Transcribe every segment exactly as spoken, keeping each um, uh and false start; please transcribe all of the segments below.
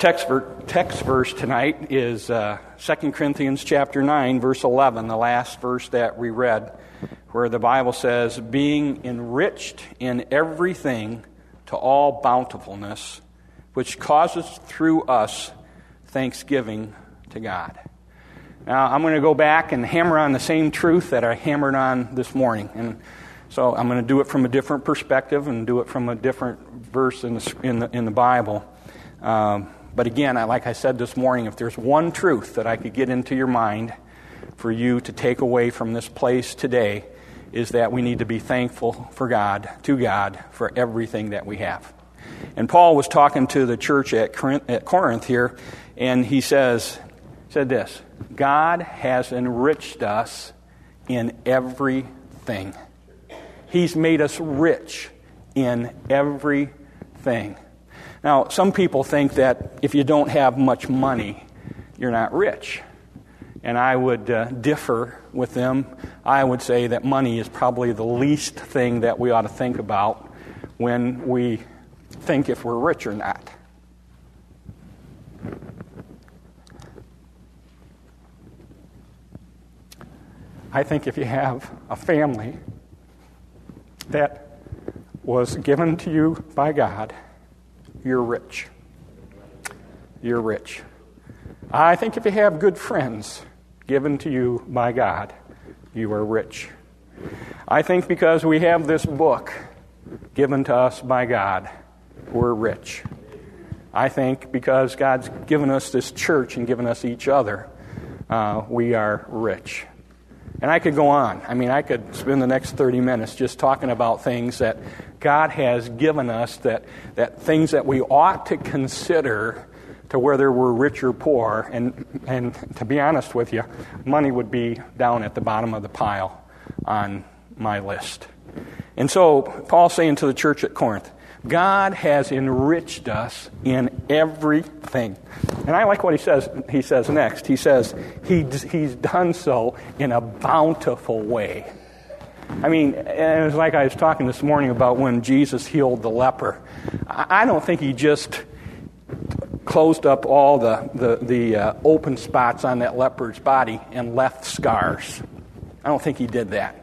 text, ver- text verse tonight is uh, Second Corinthians chapter nine, verse eleven, the last verse that we read, where the Bible says, being enriched in everything to all bountifulness, which causes through us thanksgiving to God. Now, I'm going to go back and hammer on the same truth that I hammered on this morning. And so I'm going to do it from a different perspective and do it from a different verse in the, in the, in the Bible. Um, but again, I, like I said this morning, if there's one truth that I could get into your mind for you to take away from this place today, is that we need to be thankful for God, to God, for everything that we have. And Paul was talking to the church at Corinth, at Corinth here, and he says, said this, God has enriched us in everything. He's made us rich in everything. Now, some people think that if you don't have much money, you're not rich. And I would uh, differ with them. I would say that money is probably the least thing that we ought to think about when we think if we're rich or not. I think if you have a family that was given to you by God, you're rich. You're rich. I think if you have good friends given to you by God, you are rich. I think because we have this book given to us by God, we're rich. I think because God's given us this church and given us each other, uh, we are rich. And I could go on. I mean, I could spend the next thirty minutes just talking about things that God has given us, that, that things that we ought to consider to whether we're rich or poor. And, and to be honest with you, money would be down at the bottom of the pile on my list. And so Paul's saying to the church at Corinth, God has enriched us in everything. And I like what he says He says next. He says he, he's done so in a bountiful way. I mean, and it's like I was talking this morning about when Jesus healed the leper. I don't think he just closed up all the, the, the uh, open spots on that leper's body and left scars. I don't think he did that.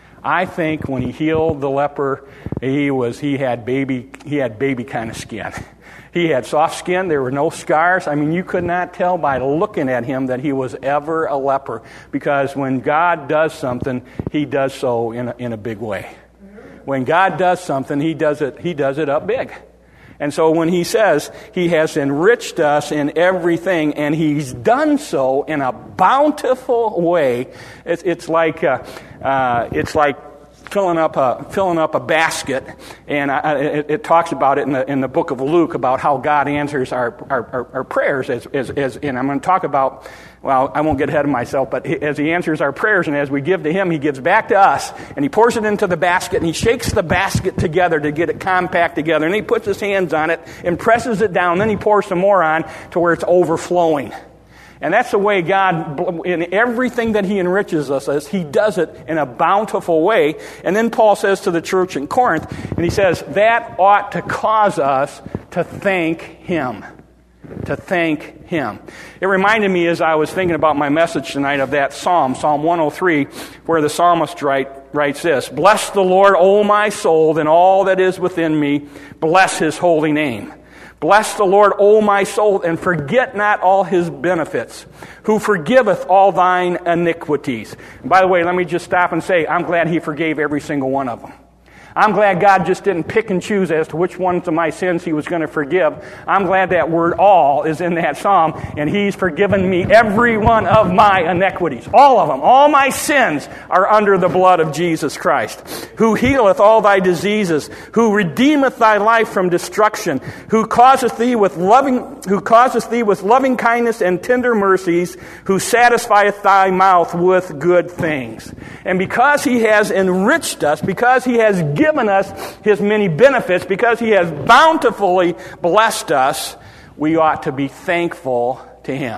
I think when he healed the leper, he was he had baby he had baby kind of skin. He had soft skin. There were no scars. I mean, you could not tell by looking at him that he was ever a leper, because when God does something, He does so in a, in a big way. When God does something, He does it He does it up big. And so when He says He has enriched us in everything, and He's done so in a bountiful way, it's, it's like uh, uh, it's like filling up a filling up a basket. And I, it, it talks about it in the in the book of Luke about how God answers our our, our, our prayers. As, as as and I'm going to talk about. Well, I won't get ahead of myself, but as He answers our prayers and as we give to Him, He gives back to us, and He pours it into the basket, and He shakes the basket together to get it compact together, and He puts His hands on it and presses it down, then He pours some more on to where it's overflowing. And that's the way God, in everything that He enriches us as, He does it in a bountiful way. And then Paul says to the church in Corinth, and he says, that ought to cause us to thank Him. To thank Him. It reminded me as I was thinking about my message tonight of that psalm, Psalm one oh three, where the psalmist write, writes this, bless the Lord, O my soul, and all that is within me. Bless His holy name. Bless the Lord, O my soul, and forget not all His benefits, who forgiveth all thine iniquities. And by the way, let me just stop and say, I'm glad He forgave every single one of them. I'm glad God just didn't pick and choose as to which ones of my sins He was going to forgive. I'm glad that word all is in that psalm, and He's forgiven me every one of my iniquities. All of them. All my sins are under the blood of Jesus Christ, who healeth all thy diseases, who redeemeth thy life from destruction, who causeth thee with loving, who causeth thee with loving kindness and tender mercies, who satisfieth thy mouth with good things. And because He has enriched us, because He has given given us His many benefits, because He has bountifully blessed us, we ought to be thankful to Him.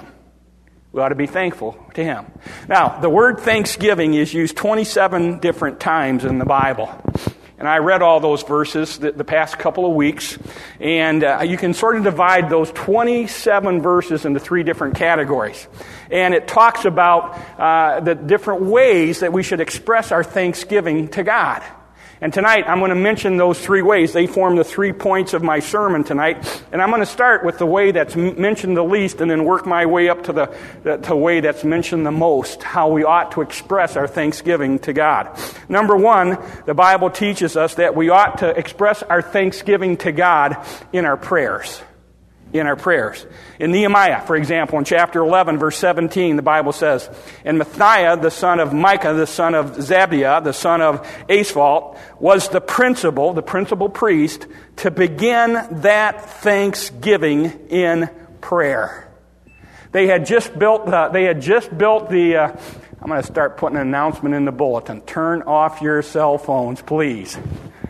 We ought to be thankful to Him. Now, the word thanksgiving is used twenty-seven different times in the Bible. And I read all those verses the, the past couple of weeks. And uh, you can sort of divide those twenty-seven verses into three different categories. And it talks about uh, the different ways that we should express our thanksgiving to God. And tonight, I'm going to mention those three ways. They form the three points of my sermon tonight. And I'm going to start with the way that's mentioned the least and then work my way up to the, the to way that's mentioned the most, how we ought to express our thanksgiving to God. Number one, the Bible teaches us that we ought to express our thanksgiving to God in our prayers. In our prayers. In Nehemiah, for example, in chapter eleven, verse seventeen, the Bible says, "And Matthiah, the son of Micah, the son of Zabiah, the son of Asaphat, was the principal, the principal priest, to begin that thanksgiving in prayer." They had just built. Uh, they had just built the. Uh, I'm going to start putting an announcement in the bulletin. Turn off your cell phones, please.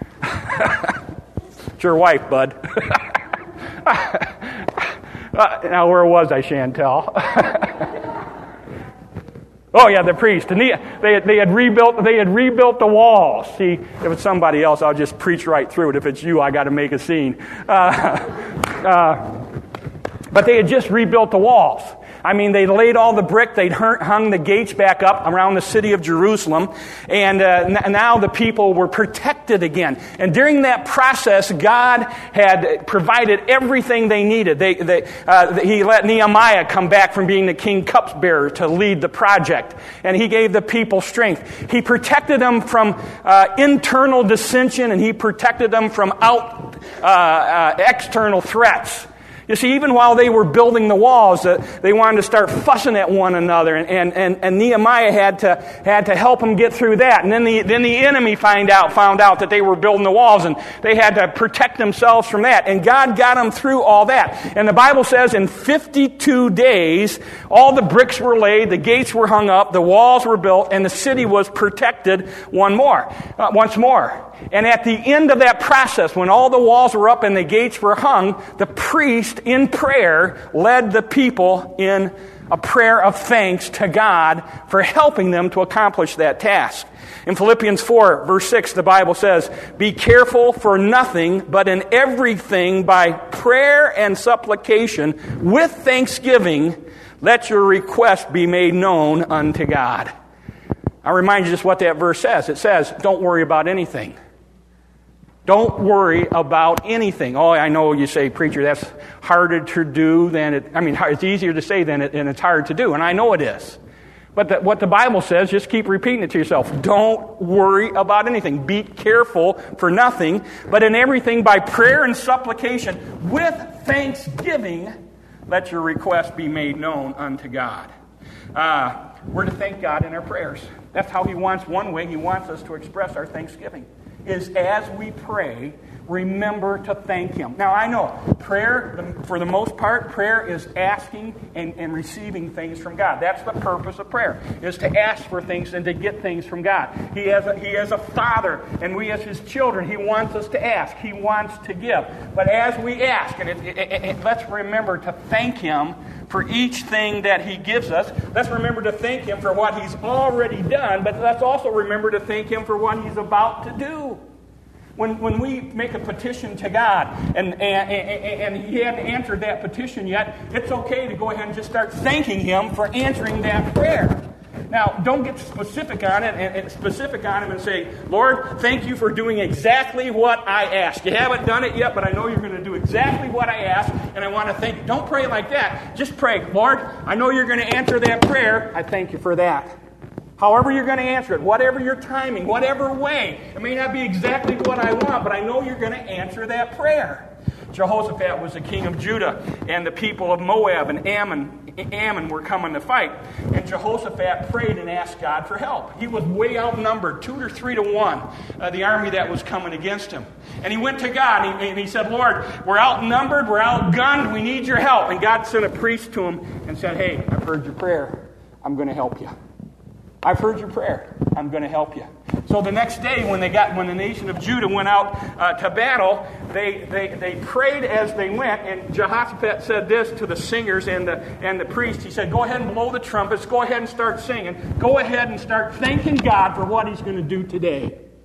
It's your wife, bud. uh, now, where was I, Chantel? Oh yeah, the priest. And they, they, they had rebuilt. They had rebuilt the walls. See, if it's somebody else, I'll just preach right through it. If it's you, I got to make a scene. Uh, uh, but they had just rebuilt the walls. I mean, they laid all the brick. They'd hung the gates back up around the city of Jerusalem. And uh, now the people were protected again. And during that process, God had provided everything they needed. They, they, uh, he let Nehemiah come back from being the king cupbearer to lead the project. And he gave the people strength. He protected them from uh, internal dissension, and he protected them from out uh, uh, external threats. You see, even while they were building the walls, uh, they wanted to start fussing at one another, and, and, and, and Nehemiah had to had to help them get through that. And then the then the enemy find out found out that they were building the walls, and they had to protect themselves from that. And God got them through all that. And the Bible says in fifty-two days, all the bricks were laid, the gates were hung up, the walls were built, and the city was protected one more, uh, once more. And at the end of that process, when all the walls were up and the gates were hung, the priest in prayer led the people in a prayer of thanks to God for helping them to accomplish that task. In Philippians four, verse six, the Bible says, "Be careful for nothing, but in everything by prayer and supplication with thanksgiving, let your request be made known unto God." I'll remind you just what that verse says. It says, don't worry about anything. Don't worry about anything. Oh, I know you say, preacher, that's harder to do than it, I mean, it's easier to say than it, and it's hard to do. And I know it is. But the, what the Bible says, just keep repeating it to yourself. Don't worry about anything. Be careful for nothing, but in everything by prayer and supplication with thanksgiving, let your request be made known unto God. Uh, we're to thank God in our prayers. That's how He wants, one way He wants us to express our thanksgiving, is as we pray, remember to thank Him. Now, I know prayer, for the most part, prayer is asking and, and receiving things from God. That's the purpose of prayer, is to ask for things and to get things from God. He has a, he has a Father, and we as His children, He wants us to ask. He wants to give. But as we ask, and it, it, it, it, let's remember to thank Him for each thing that He gives us. Let's remember to thank Him for what He's already done, but let's also remember to thank Him for what He's about to do. When when we make a petition to God and, and, and He hadn't answered that petition yet, it's okay to go ahead and just start thanking Him for answering that prayer. Now, don't get specific on it and, and specific on Him and say, Lord, thank you for doing exactly what I asked. You haven't done it yet, but I know you're going to do exactly what I asked, and I want to thank you. Don't pray like that. Just pray, Lord, I know you're going to answer that prayer. I thank you for that. However you're going to answer it, whatever your timing, whatever way. It may not be exactly what I want, but I know you're going to answer that prayer. Jehoshaphat was the king of Judah, and the people of Moab and Ammon, Ammon were coming to fight. And Jehoshaphat prayed and asked God for help. He was way outnumbered, two or three to one, uh, the army that was coming against him. And he went to God, and he, and he said, Lord, we're outnumbered, we're outgunned, we need your help. And God sent a priest to him and said, hey, I've heard your prayer. I'm going to help you. I've heard your prayer. I'm going to help you. So the next day, when they got, when the nation of Judah went out uh, to battle, they, they they prayed as they went. And Jehoshaphat said this to the singers and the and the priest. He said, "Go ahead and blow the trumpets. Go ahead and start singing. Go ahead and start thanking God for what He's going to do today."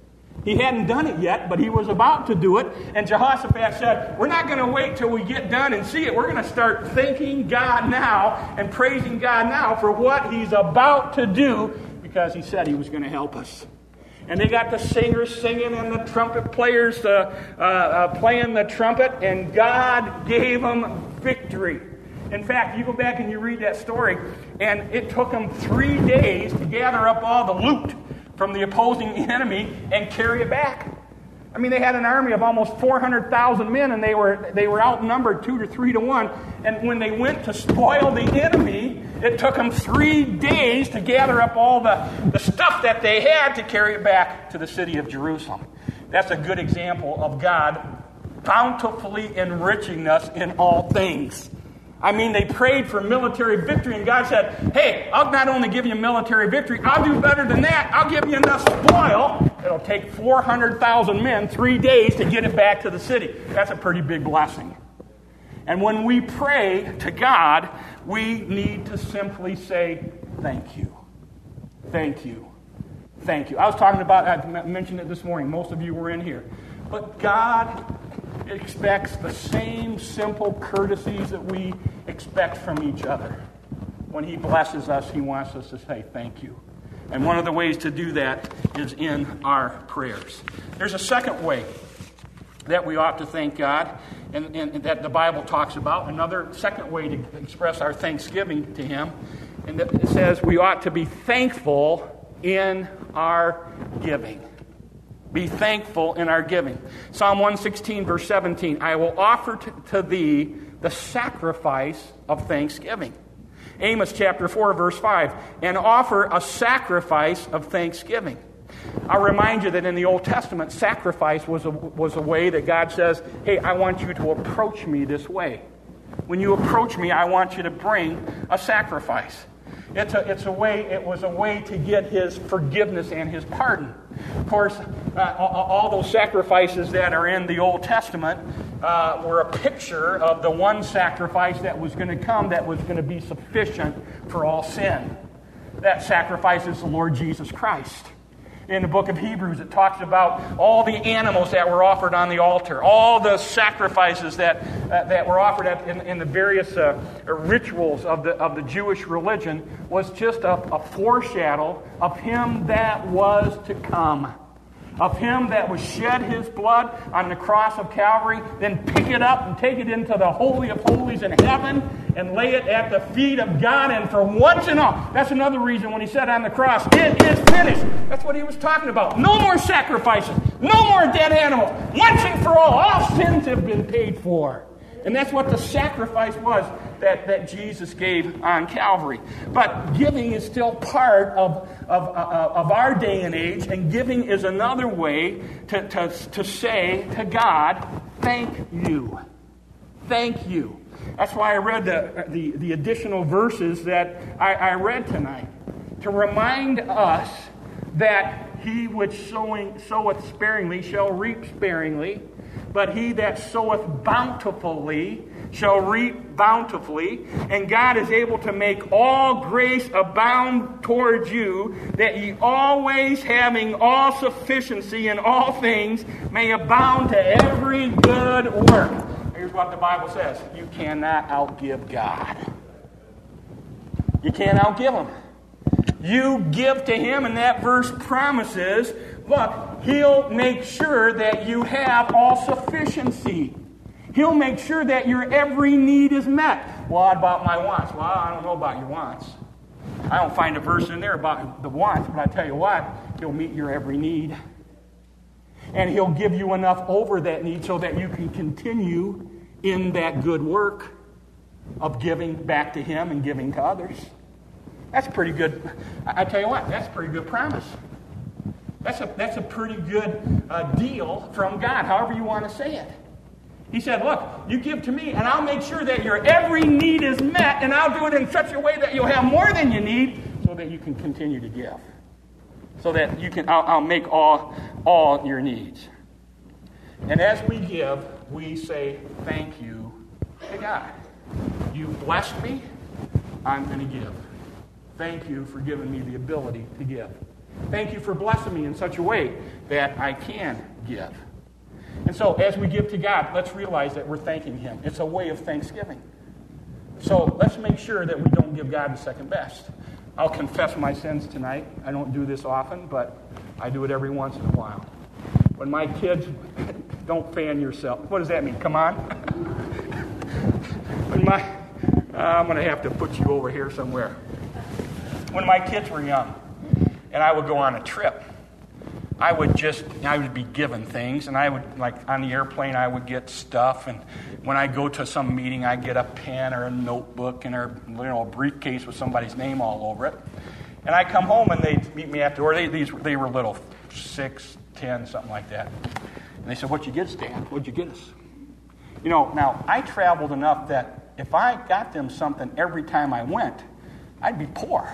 He hadn't done it yet, but he was about to do it. And Jehoshaphat said, we're not going to wait till we get done and see it. We're going to start thanking God now and praising God now for what he's about to do, because he said he was going to help us. And they got the singers singing and the trumpet players uh, uh, uh, playing the trumpet, and God gave them victory. In fact, you go back and you read that story, and it took them three days to gather up all the loot from the opposing enemy and carry it back. I mean, they had an army of almost four hundred thousand men, and they were they were outnumbered two to three to one. And when they went to spoil the enemy, it took them three days to gather up all the, the stuff that they had to carry it back to the city of Jerusalem. That's a good example of God bountifully enriching us in all things. I mean, they prayed for military victory, and God said, hey, I'll not only give you military victory, I'll do better than that. I'll give you enough spoil. It'll take four hundred thousand men three days to get it back to the city. That's a pretty big blessing. And when we pray to God, we need to simply say, thank you. Thank you. Thank you. I was talking about, I mentioned it this morning. Most of you were in here. But God expects the same simple courtesies that we expect from each other. When he blesses us, he wants us to say thank you. And one of the ways to do that is in our prayers. There's a second way that we ought to thank God, and, and that the Bible talks about. Another second way to express our thanksgiving to him, and that it says we ought to be thankful in our giving. Be thankful in our giving. Psalm one sixteen, verse seventeen, I will offer to, to thee the sacrifice of thanksgiving. Amos chapter four, verse five, and offer a sacrifice of thanksgiving. I'll remind you that in the Old Testament, sacrifice was a, was a way that God says, hey, I want you to approach me this way. When you approach me, I want you to bring a sacrifice. It's a, it's a way, it was a way to get his forgiveness and his pardon. Of course, uh, all those sacrifices that are in the Old Testament uh, were a picture of the one sacrifice that was going to come that was going to be sufficient for all sin. That sacrifice is the Lord Jesus Christ. In the book of Hebrews, it talks about all the animals that were offered on the altar, all the sacrifices that uh, that were offered at, in, in the various uh, rituals of the of the Jewish religion was just a, a foreshadow of him that was to come, of him that would shed his blood on the cross of Calvary, then pick it up and take it into the Holy of Holies in heaven and lay it at the feet of God. And for once and all, that's another reason when he said on the cross, it is finished. That's what he was talking about. No more sacrifices. No more dead animals. Once and for all, all sins have been paid for. And that's what the sacrifice was that, that Jesus gave on Calvary. But giving is still part of, of, uh, of our day and age, and giving is another way to, to, to say to God, thank you. Thank you. That's why I read the, the, the additional verses that I, I read tonight, to remind us that he which sowing, soweth sparingly shall reap sparingly, but he that soweth bountifully shall reap bountifully. And God is able to make all grace abound towards you, that ye always having all sufficiency in all things may abound to every good work. Here's what the Bible says. You cannot outgive God. You can't outgive him. You give to him, and that verse promises, look, he'll make sure that you have all sufficiency. He'll make sure that your every need is met. Well, what about my wants? Well, I don't know about your wants. I don't find a verse in there about the wants, but I tell you what, he'll meet your every need. And he'll give you enough over that need so that you can continue in that good work of giving back to him and giving to others. That's pretty good. I tell you what, that's a pretty good promise. That's a, that's a pretty good uh, deal from God, however you want to say it. He said, look, you give to me, and I'll make sure that your every need is met, and I'll do it in such a way that you'll have more than you need so that you can continue to give. So that you can, I'll, I'll make all, all your needs. And as we give, we say thank you to God. You blessed me, I'm going to give. Thank you for giving me the ability to give. Thank you for blessing me in such a way that I can give. And so as we give to God, let's realize that we're thanking him. It's a way of thanksgiving. So let's make sure that we don't give God the second best. I'll confess my sins tonight. I don't do this often, but I do it every once in a while. When my kids, don't fan yourself. What does that mean? Come on. When my, uh, I'm going to have to put you over here somewhere. When my kids were young, and I would go on a trip, I would just, I would be given things, and I would, like on the airplane, I would get stuff, and when I go to some meeting, I get a pen or a notebook and or, you know, a briefcase with somebody's name all over it. And I come home, and they'd meet me after, or they, these, they were little, six, ten, something like that. And they said, "What'd you get us, Dad? What'd you get us?" You know, now, I traveled enough that if I got them something every time I went, I'd be poor.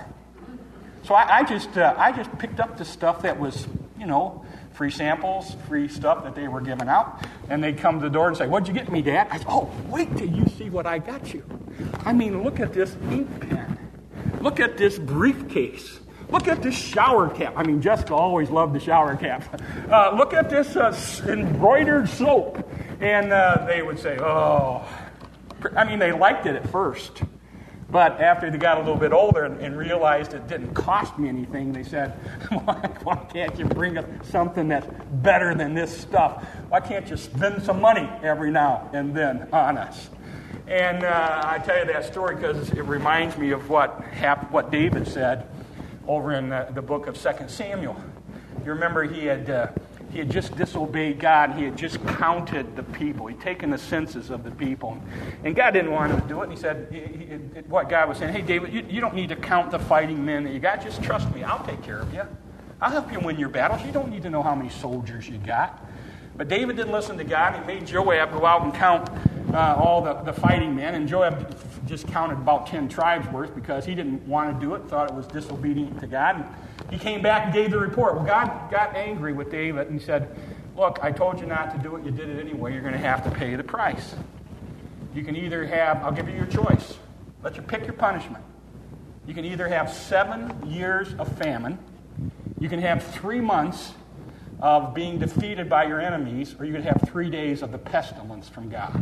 So I, I just uh, I just picked up the stuff that was, you know, free samples, free stuff that they were giving out. And they'd come to the door and say, "What'd you get me, Dad?" I said, "Oh, wait till you see what I got you. I mean, look at this ink pen. Look at this briefcase. Look at this shower cap." I mean, Jessica always loved the shower cap. Uh, look at this uh, embroidered soap. And uh, they would say, "Oh." I mean, they liked it at first. But after they got a little bit older and, and realized it didn't cost me anything, they said, "Why can't you bring us something that's better than this stuff? Why can't you spend some money every now and then on us?" And uh, I tell you that story because it reminds me of what happened, what David said over in the, the book of Second Samuel. You remember he had uh, he had just disobeyed God. He had just counted the people. He'd taken the census of the people. And God didn't want him to do it. And he said, he, he, what God was saying, "Hey, David, you, you don't need to count the fighting men that you got. Just trust me. I'll take care of you. I'll help you win your battles. You don't need to know how many soldiers you got." But David didn't listen to God. He made Joab go out and count uh, all the, the fighting men. And Joab just counted about ten tribes worth because he didn't want to do it, thought it was disobedient to God. And he came back and gave the report. Well, God got angry with David and he said, "Look, I told you not to do it. You did it anyway. You're going to have to pay the price. You can either have, I'll give you your choice. Let you pick your punishment. You can either have seven years of famine. You can have three months of being defeated by your enemies, or you can have three days of the pestilence from God."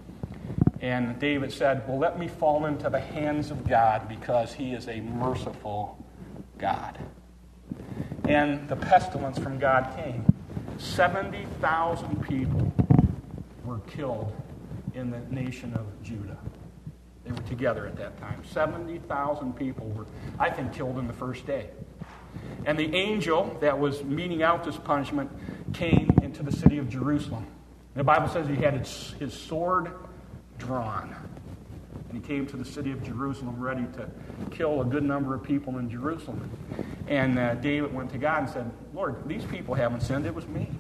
And David said, "Well, let me fall into the hands of God because he is a merciful God." And the pestilence from God came. seventy thousand people were killed in the nation of Judah. They were together at that time. seventy thousand people were, I think, killed in the first day. And the angel that was meting out this punishment came into the city of Jerusalem. The Bible says he had his, his sword drawn. And he came to the city of Jerusalem ready to kill a good number of people in Jerusalem. And uh, David went to God and said, "Lord, these people haven't sinned. It was me.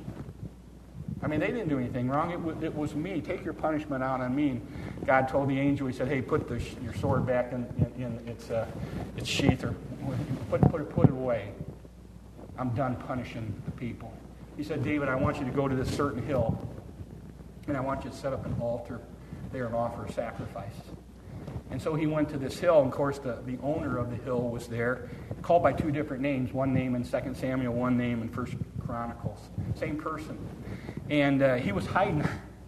I mean, they didn't do anything wrong. It was, it was me. Take your punishment out on me." And God told the angel, he said, "Hey, put the, your sword back in, in, in its, uh, its sheath, or put, put, it, put it away. I'm done punishing the people." He said, "David, I want you to go to this certain hill, and I want you to set up an altar there and offer a sacrifice." And so he went to this hill, and of course the, the owner of the hill was there, called by two different names, one name in Second Samuel, one name in First Chronicles. Same person. And uh, he was hiding.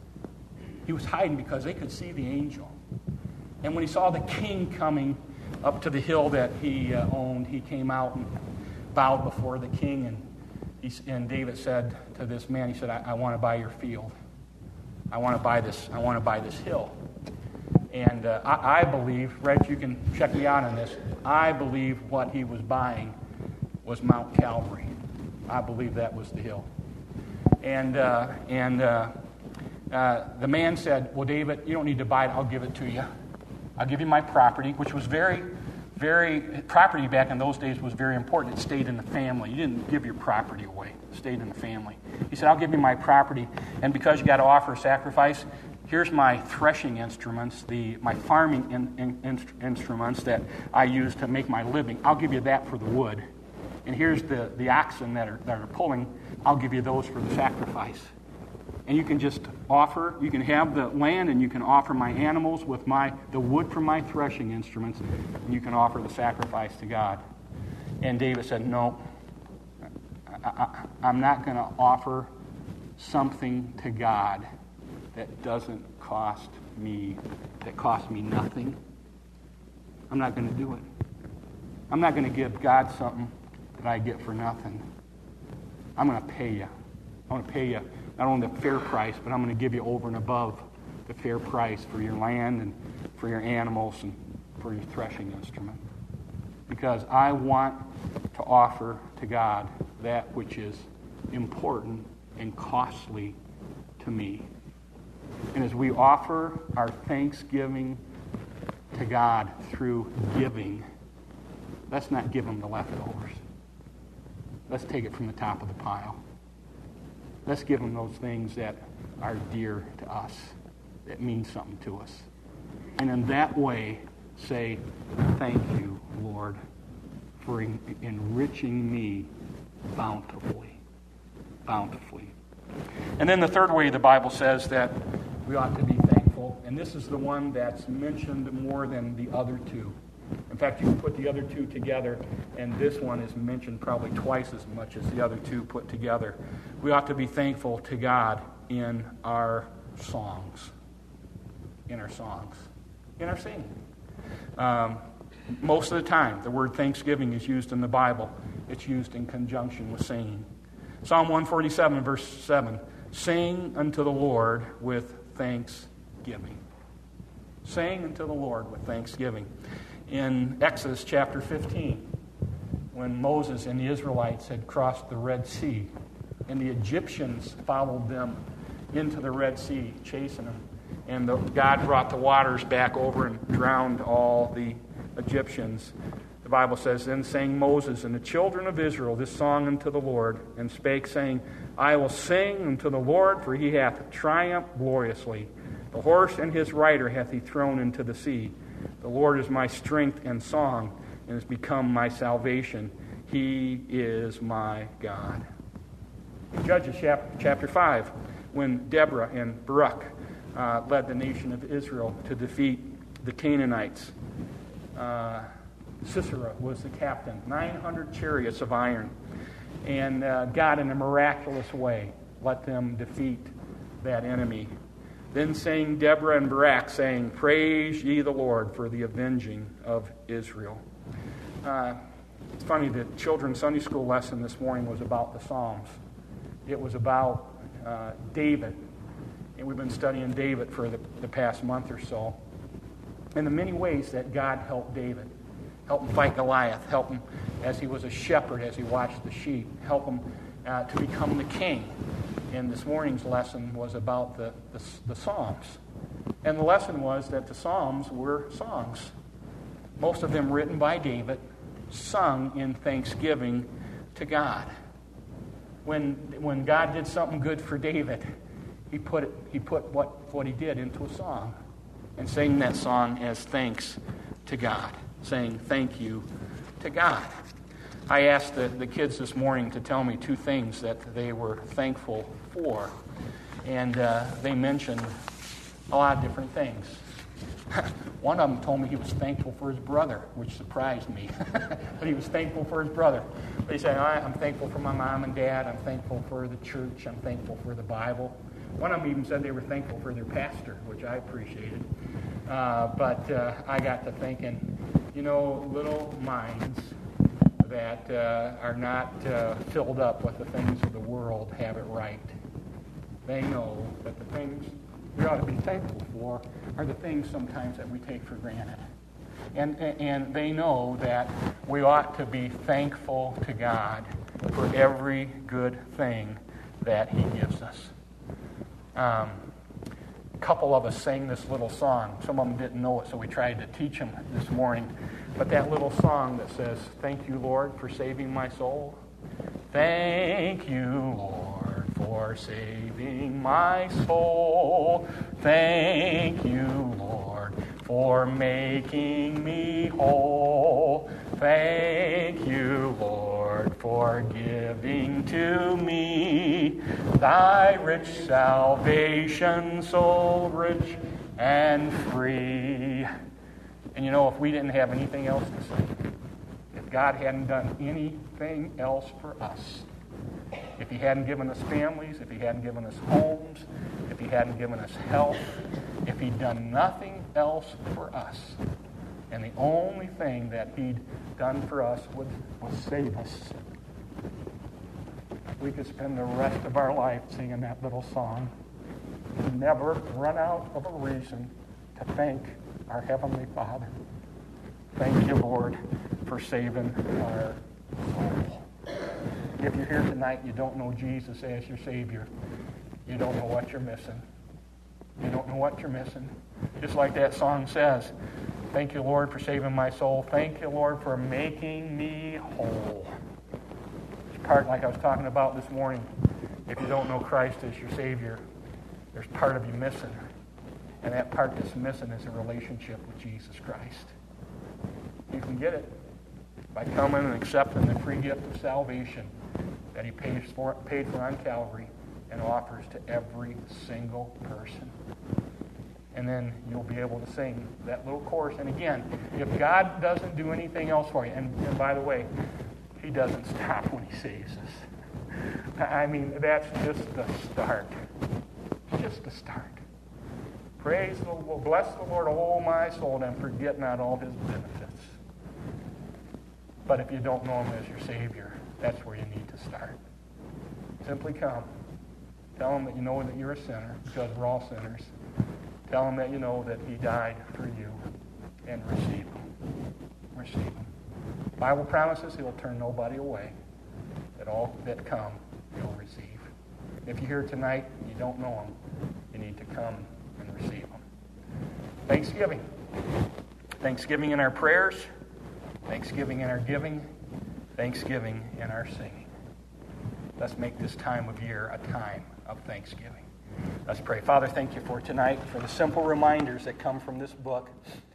He was hiding because they could see the angel. And when he saw the king coming up to the hill that he uh, owned, he came out and bowed before the king. And, he, and David said to this man, he said, I, I want to buy your field. I want to buy this. I want to buy this hill. And uh, I, I believe, Reg, you can check me out on this, I believe what he was buying was Mount Calvary. I believe that was the hill. And uh, and uh, uh, the man said, "Well, David, you don't need to buy it. I'll give it to you. I'll give you my property," which was very, very, property back in those days was very important. It stayed in the family. You didn't give your property away. It stayed in the family. He said, "I'll give you my property, and because you got to offer a sacrifice, here's my threshing instruments, the my farming in, in, in, instruments that I use to make my living. I'll give you that for the wood. And here's the, the oxen that are, that are pulling. I'll give you those for the sacrifice. And you can just offer, you can have the land, and you can offer my animals with my the wood from my threshing instruments, and you can offer the sacrifice to God." And David said, "No, I, I, I'm not going to offer something to God that doesn't cost me, that costs me nothing. I'm not going to do it. I'm not going to give God something that I get for nothing. I'm going to pay you. I want to pay you not only the fair price, but I'm going to give you over and above the fair price for your land and for your animals and for your threshing instrument. Because I want to offer to God that which is important and costly to me. And as we offer our thanksgiving to God through giving, let's not give Him the leftovers. Let's take it from the top of the pile. Let's give Him those things that are dear to us, that mean something to us. And in that way, say, thank you, Lord, for en- enriching me bountifully. Bountifully. And then the third way the Bible says that we ought to be thankful, and this is the one that's mentioned more than the other two. In fact, you can put the other two together, and this one is mentioned probably twice as much as the other two put together. We ought to be thankful to God in our songs. In our songs. In our singing. Um, most of the time, the word thanksgiving is used in the Bible. It's used in conjunction with singing. Psalm one forty-seven, verse seven. Sing unto the Lord with thanksgiving. Sing unto the Lord with thanksgiving. In Exodus chapter fifteen, when Moses and the Israelites had crossed the Red Sea, and the Egyptians followed them into the Red Sea, chasing them, and the, God brought the waters back over and drowned all the Egyptians. The Bible says, Then sang Moses and the children of Israel this song unto the Lord, and spake, saying, I will sing unto the Lord, for he hath triumphed gloriously. The horse and his rider hath he thrown into the sea. The Lord is my strength and song, and has become my salvation. He is my God. In Judges chapter five, when Deborah and Barak uh, led the nation of Israel to defeat the Canaanites, uh, Sisera was the captain, nine hundred chariots of iron, and uh, God in a miraculous way let them defeat that enemy. Then sang Deborah and Barak, saying, Praise ye the Lord for the avenging of Israel. Uh, it's funny, the children's Sunday school lesson this morning was about the Psalms. It was about uh, David, and we've been studying David for the, the past month or so, and the many ways that God helped David. Help him fight Goliath, help him as he was a shepherd, as he watched the sheep, help him uh, to become the king. And this morning's lesson was about the, the, the Psalms. And the lesson was that the Psalms were songs, most of them written by David, sung in thanksgiving to God. When, when God did something good for David, he put, it, he put what, what he did into a song and sang that song as thanks to God. Saying thank you to God. I asked the, the kids this morning to tell me two things that they were thankful for. And uh, they mentioned a lot of different things. One of them told me he was thankful for his brother, which surprised me. But he was thankful for his brother. But he said, I'm thankful for my mom and dad. I'm thankful for the church. I'm thankful for the Bible. One of them even said they were thankful for their pastor, which I appreciated. Uh, but uh, I got to thinking, you know, little minds that uh, are not uh, filled up with the things of the world have it right. They know that the things we ought to be thankful for are the things sometimes that we take for granted. And, and they know that we ought to be thankful to God for every good thing that He gives us. Um, a couple of us sang this little song. Some of them didn't know it, so we tried to teach them this morning. But that little song that says, Thank you, Lord, for saving my soul. Thank you, Lord, for saving my soul. Thank you, Lord, for making me whole. Thank you, Lord, for giving to me thy rich salvation, so rich and free. And you know, if we didn't have anything else to say, if God hadn't done anything else for us, if he hadn't given us families, if he hadn't given us homes, if he hadn't given us health, if he'd done nothing else for us, and the only thing that he'd done for us was, was save us, we could spend the rest of our life singing that little song and never run out of a reason to thank our Heavenly Father. Thank you, Lord, for saving our soul. If you're here tonight and you don't know Jesus as your Savior, you don't know what you're missing. You don't know what you're missing. Just like that song says, thank you, Lord, for saving my soul. Thank you, Lord, for making me whole. It's part, like I was talking about this morning, if you don't know Christ as your Savior, there's part of you missing. And that part that's missing is a relationship with Jesus Christ. You can get it by coming and accepting the free gift of salvation that he pays for, paid for on Calvary and offers to every single person. And then you'll be able to sing that little chorus. And again, if God doesn't do anything else for you, and, and by the way, he doesn't stop when he saves us. I mean, that's just the start. Just the start. Praise the Lord, bless the Lord, O my soul, and forget not all his benefits. But if you don't know him as your Savior, that's where you need to start. Simply come. Tell him that you know that you're a sinner, because we're all sinners. Tell him that you know that he died for you, and receive him. Receive him. The Bible promises he'll turn nobody away. That all that come, he'll receive. If you're here tonight and you don't know him, you need to come and receive him. Thanksgiving. Thanksgiving in our prayers. Thanksgiving in our giving. Thanksgiving in our singing. Let's make this time of year a time of thanksgiving. Let's pray. Father, thank you for tonight, for the simple reminders that come from this book.